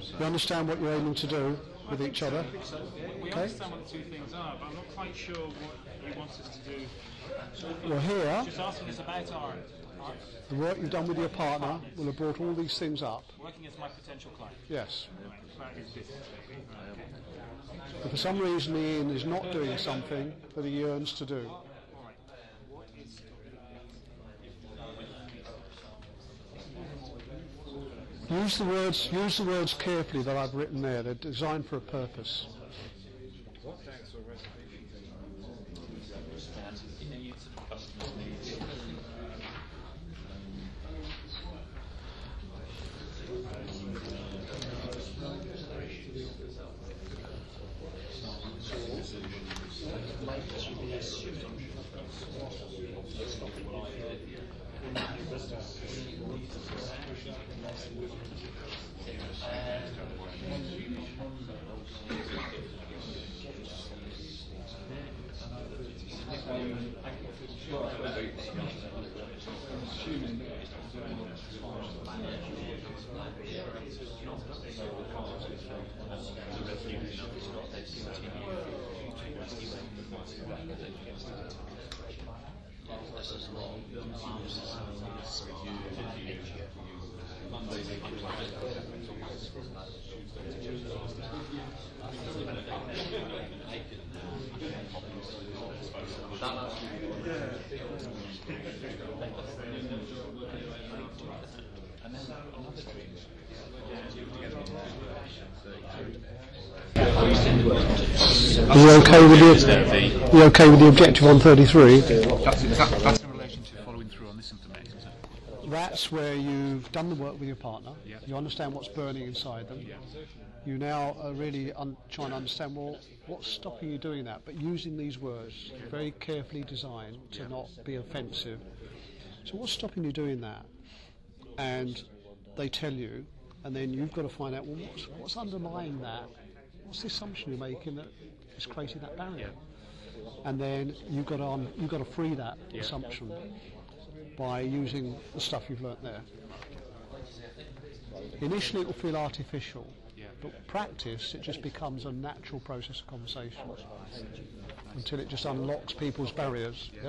You understand what you're aiming to do with each other? We understand what the two things are, but I'm not quite sure what he wants us to do. Well, here, Just asking us about our the work you've done with your partner will have brought all these things up. working as my potential client. Yes. About his business, maybe. Okay. If for some reason Ian is not doing something that he yearns to do, All right. What is use the words carefully that I've written there. They're designed for a purpose. What tax or reservation Are you okay with the objective on 33? That's in relation to following through on this information, isn't it? That's where you've done the work with your partner. Yeah. You understand what's burning inside them. Yeah. You now are really trying to understand, well, what's stopping you doing that? But using these words, very carefully designed to not be offensive. So what's stopping you doing that? And they tell you, and then you've got to find out, well, what's underlying that? What's the assumption you're making that is creating that barrier? And then you've got to free that assumption by using the stuff you've learnt there. Initially it will feel artificial, but practice, it just becomes a natural process of conversation until it just unlocks people's barriers. Yeah?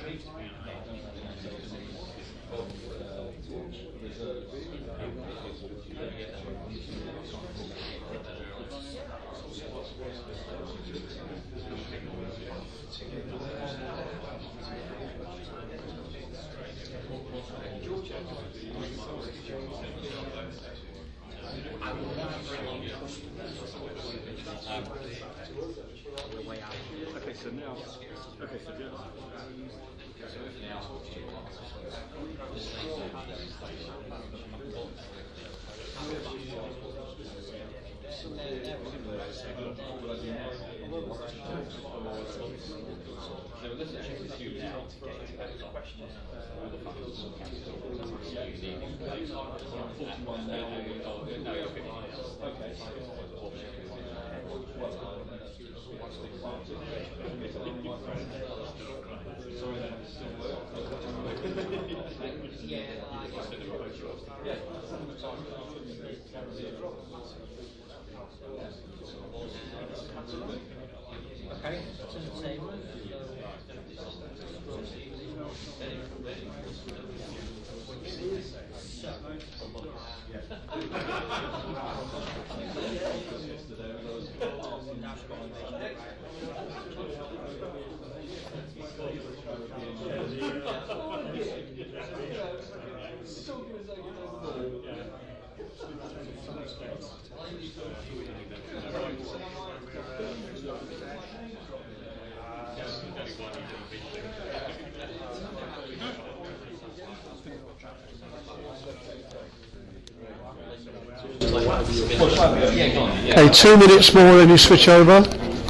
Okay, 2 minutes more, then you switch over.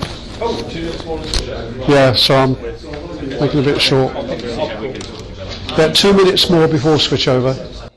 Yeah, so I'm making a bit short. About 2 minutes more before switch over.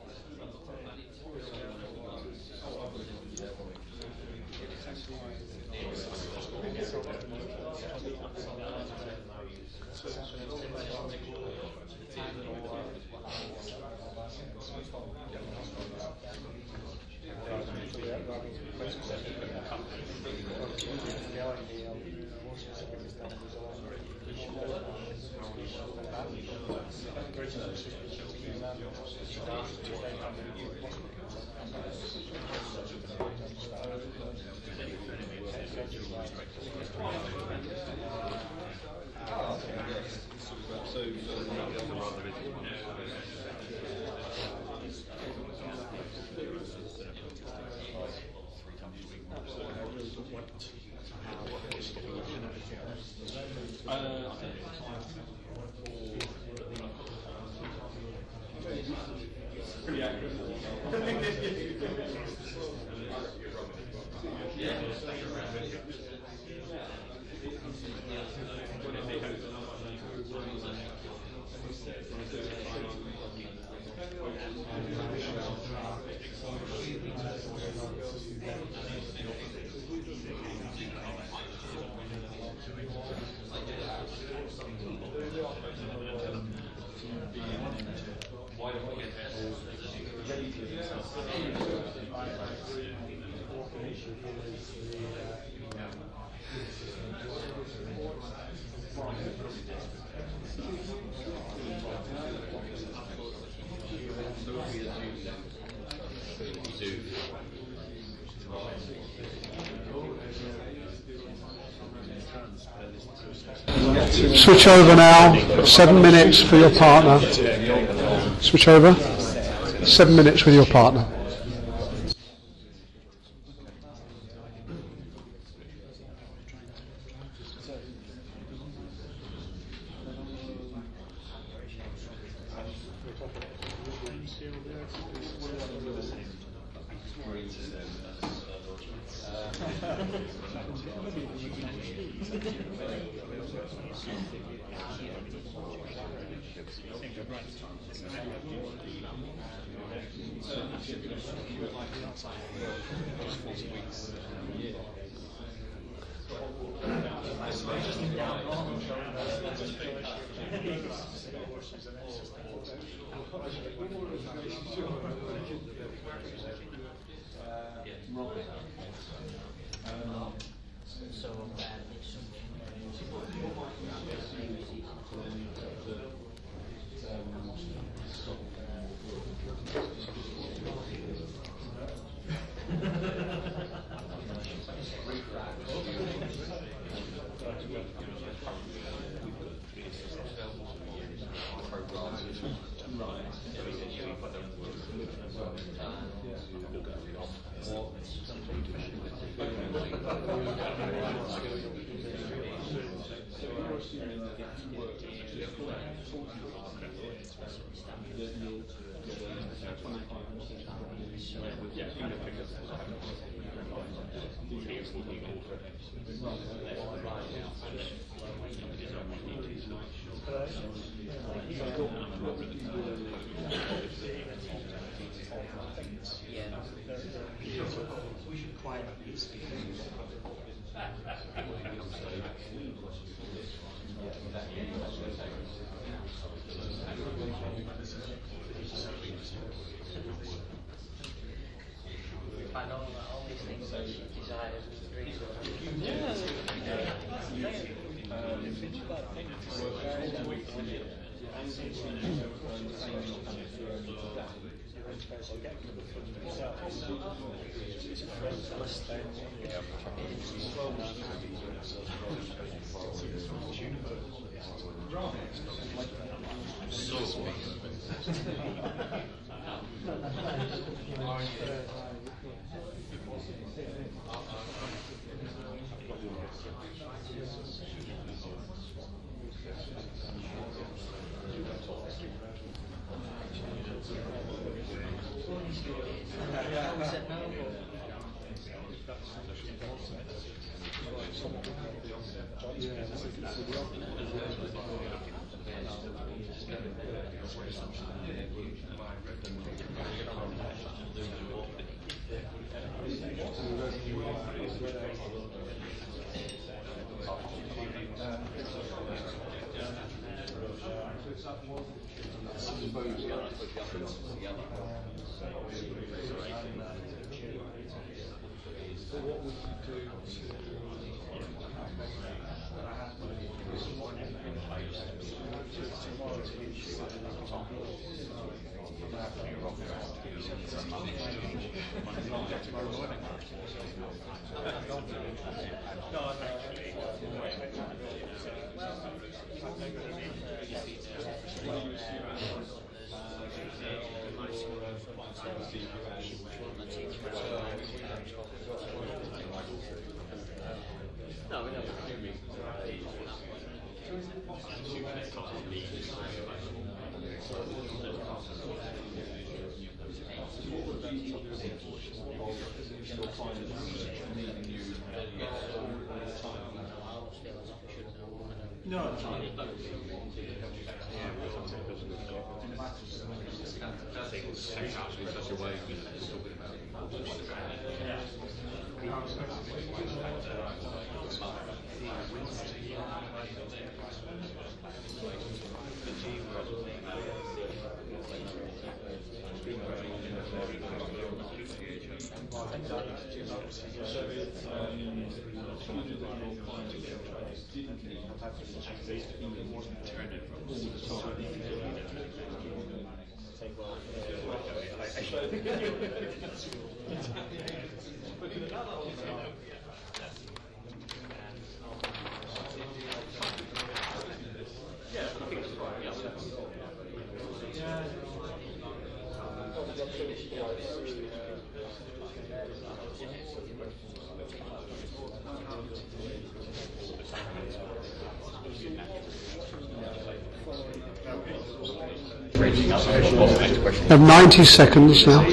Switch over now, 7 minutes for your partner. Switch over, 7 minutes with your partner. I know all these things that she desires and dreams I said no. We have 90 seconds now.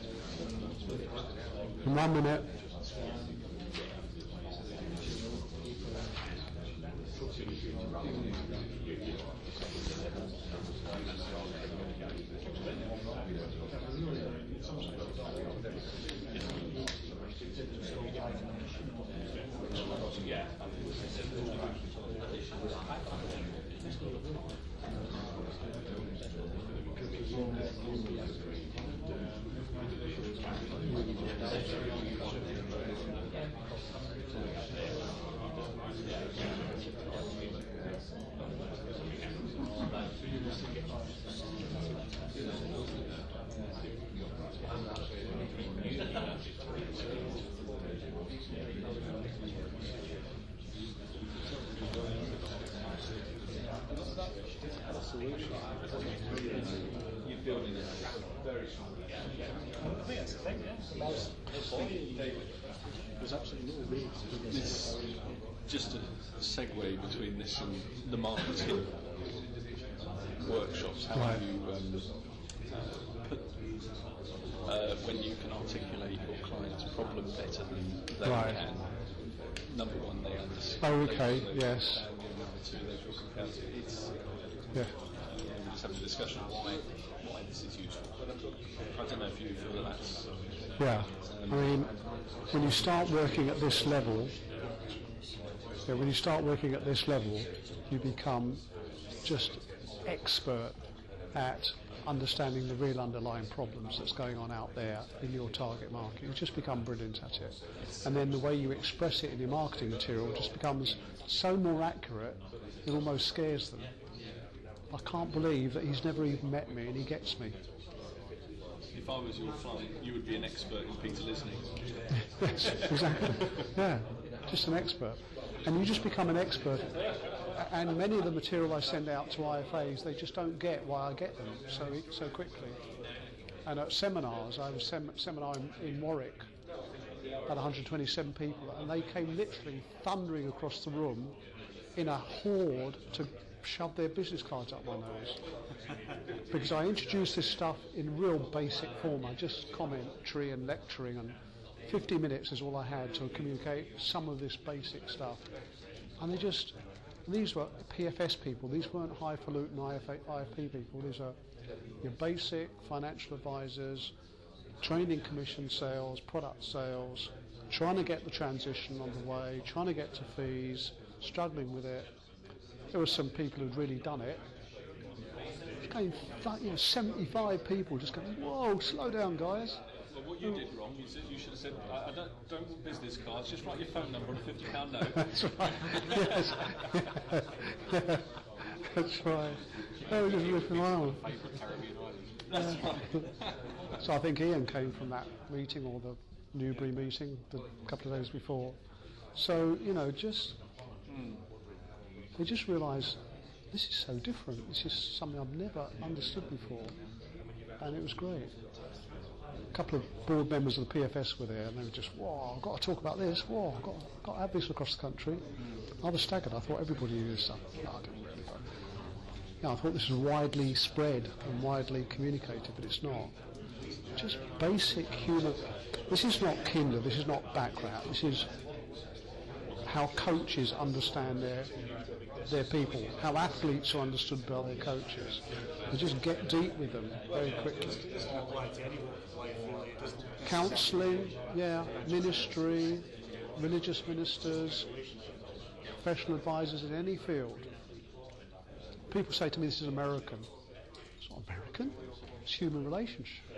In 1 minute. There's absolutely no way. It's just a segue between this and the marketing workshops. How Right. do you put when you can articulate your client's problem better than they Right. can? Number one, they understand. Oh, okay, they yes. understand, and number two, they feel compelled to. It's Yeah. we're just having a discussion of why this is useful. I don't know if you feel that that's. Yeah. I mean, when you start working at this level, you become just expert at understanding the real underlying problems that's going on out there in your target market. You just become brilliant at it. And then the way you express it in your marketing material just becomes so more accurate, it almost scares them. I can't believe that he's never even met me and he gets me. If I was your client, you would be an expert in Peter listening. Yes, exactly. Yeah, just an expert. And you just become an expert. And many of the material I send out to IFAs, they just don't get why I get them so quickly. And at seminars, I was seminar in Warwick, about 127 people, and they came literally thundering across the room in a horde to shove their business cards up my nose. Because I introduced this stuff in real basic form. I just commentary and lecturing, and 50 minutes is all I had to communicate some of this basic stuff. And these were PFS people, these weren't highfalutin IFP people, these are your basic financial advisors, training commission sales, product sales, trying to get the transition on the way, trying to get to fees, struggling with it. There were some people who'd really done it. Going, 75 people just going, whoa, slow down, guys. Well, what you did wrong is that you should have said, I don't want business cards, just write your phone number on a £50 note. That's right. Yes. Yeah. That's right. They were just ripping around. That's right. So I think Ian came from that meeting, or the Newbury meeting, a couple of days before. So, they just realised this is so different. This is something I've never understood before, and it was great. A couple of board members of the PFS were there, and they were just, whoa, I've got to talk about this. Whoa, I've got to have this across the country. I was staggered. I thought everybody knew this stuff. No, I didn't really. I thought this was widely spread and widely communicated, but it's not. Just basic human. This is not Kinder. This is not background. This is how coaches understand their people, how athletes are understood by their coaches. They just get deep with them very quickly. Counselling, ministry, religious ministers, professional advisors in any field. People say to me, this is American. It's not American. It's human relationships.